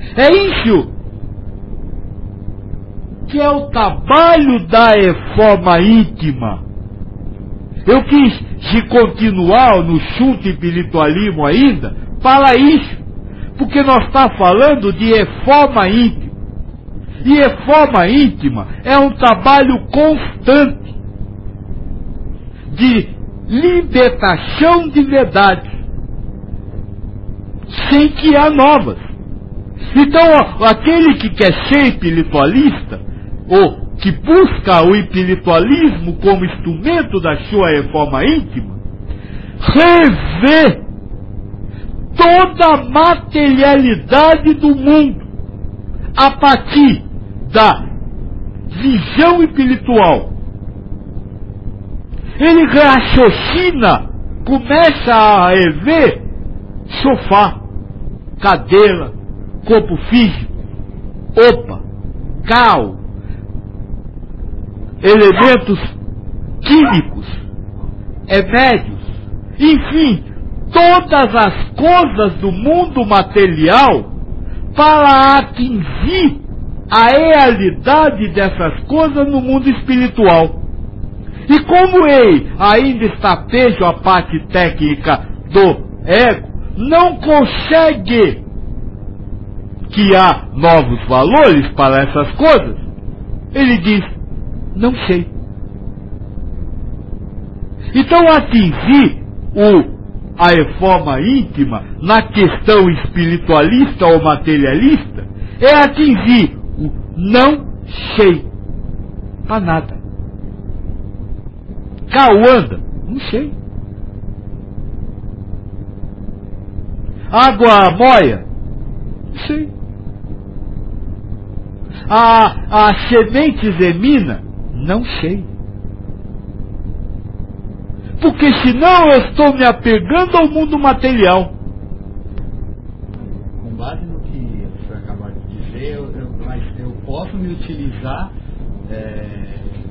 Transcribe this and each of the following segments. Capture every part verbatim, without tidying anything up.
É isso que é o trabalho da reforma íntima. Eu quis de continuar no chute espiritualismo ainda para isso, porque nós estamos falando de reforma íntima. E reforma íntima é um trabalho constante de libertação de verdades, sem criar novas. Então, aquele que quer ser espiritualista, ou que busca o espiritualismo como instrumento da sua reforma íntima, revê toda a materialidade do mundo a partir da visão espiritual. Ele raciocina, começa a rever sofá, cadeira, corpo físico, opa, carro, elementos químicos, remédios, enfim, todas as coisas do mundo material para atingir a realidade dessas coisas no mundo espiritual. E como ele ainda está preso à parte técnica do ego, não consegue criar novos valores para essas coisas, ele diz, não sei. Então atingir o, a reforma íntima na questão espiritualista ou materialista é atingir o não sei para nada. Carro anda? Não sei. Água moia? Não sei. A, a semente germina? Não sei. Porque senão eu estou me apegando ao mundo material. Com base no que você acabou de dizer, eu, eu, mas eu posso me utilizar, é,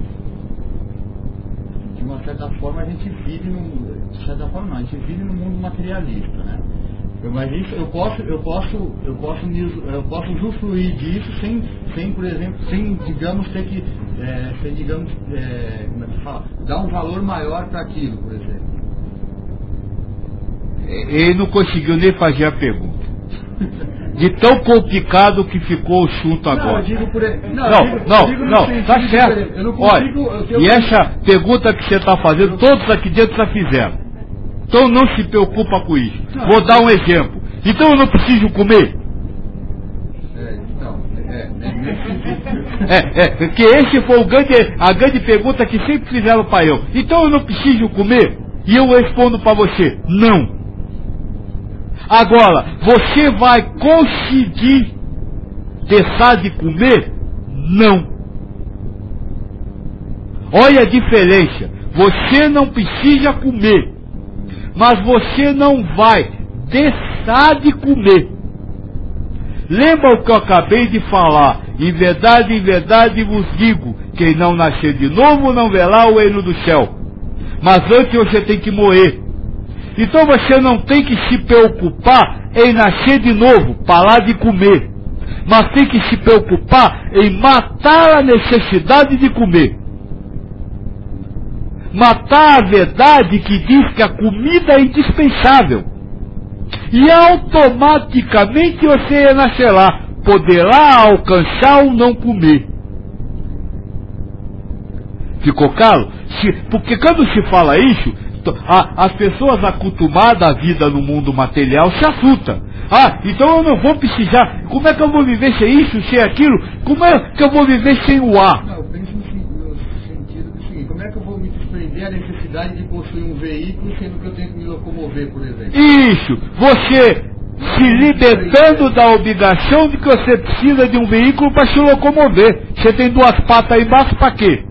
de uma certa forma a gente vive num, de certa forma não, a gente vive num mundo materialista, né? Eu, mas isso eu posso, eu posso, eu posso, eu posso usufruir disso sem, sem, por exemplo, sem, digamos, ter que, é, sem, digamos, é, como é que fala, dar um valor maior para aquilo, por exemplo. Ele não conseguiu nem fazer a pergunta. De tão complicado que ficou o assunto agora. Não, eu digo por ele. Não, não, digo, não, digo não tá certo. Eu não consigo, olha, eu, e essa pergunta que você está fazendo, todos aqui dentro já fizeram. Então não se preocupa com isso. Não, vou dar um exemplo. Então eu não preciso comer? É, não, é, é, é, é, porque esse foi o grande, a grande pergunta que sempre fizeram para eu. Então eu não preciso comer? E eu respondo para você, não. Agora, você vai conseguir deixar de comer? Não. Olha a diferença. Você não precisa comer, mas você não vai deixar de comer. Lembra o que eu acabei de falar? Em verdade, em verdade vos digo, quem não nascer de novo não verá o reino do céu. Mas antes você tem que morrer. Então você não tem que se preocupar em nascer de novo, parar de comer. Mas tem que se preocupar em matar a necessidade de comer. Matar a verdade que diz que a comida é indispensável. E automaticamente você nascerá, poderá alcançar o não comer. Ficou claro? Se, porque quando se fala isso, a, as pessoas acostumadas à vida no mundo material se assustam. Ah, então eu não vou precisar. Como é que eu vou viver sem isso, sem aquilo? Como é que eu vou viver sem o ar? Não, eu penso no, no sentido do seguinte: como é que eu vou me desprender a necessidade de possuir um veículo, sendo que eu tenho que me locomover, por exemplo? Isso! Você se libertando da obrigação de que você precisa de um veículo para se locomover. Você tem duas patas aí embaixo para quê?